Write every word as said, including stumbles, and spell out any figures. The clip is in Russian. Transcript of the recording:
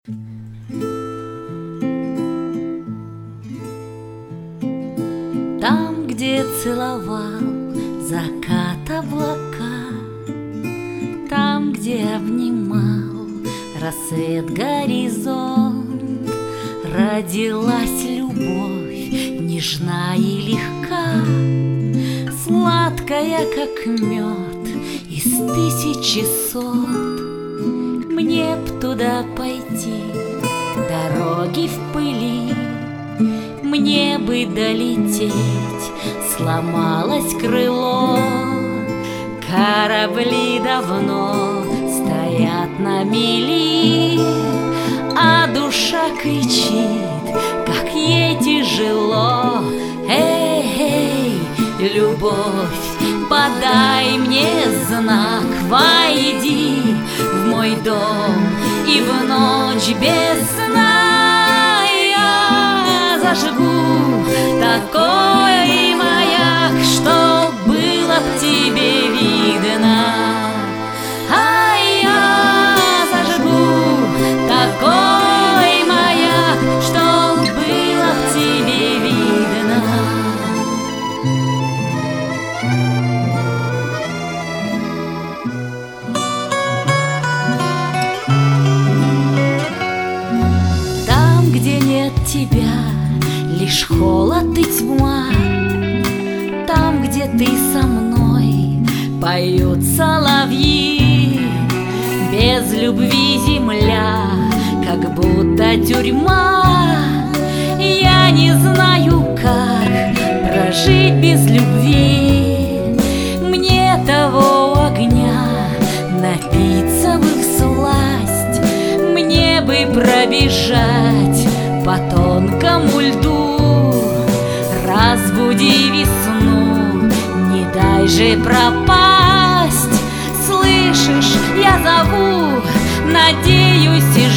Там, где целовал закат облака, там, где обнимал рассвет горизонт, родилась любовь нежна и легка, сладкая, как мед из тысячи сот. Мне б туда пойти, дороги в пыли, мне бы долететь, сломалось крыло. Корабли давно стоят на мели, а душа кричит, как ей тяжело. Эй, эй, любовь, подай мне знак, войди в мой дом, и в ночь без сна я зажгу такой маяк, что было б тебе видно. А я зажгу такой маяк, что было б тебе видно. Там, где нет тебя, лишь холод и тьма, там, где ты со мной, поют соловьи. Без любви земля, как будто тюрьма. Я не знаю, как прожить без любви. Мне того огня напиться в их сласть, мне бы пробежать по тонкому льду. Разбуди весну, не дай же пропасть. Слышишь, я зову, надеюсь и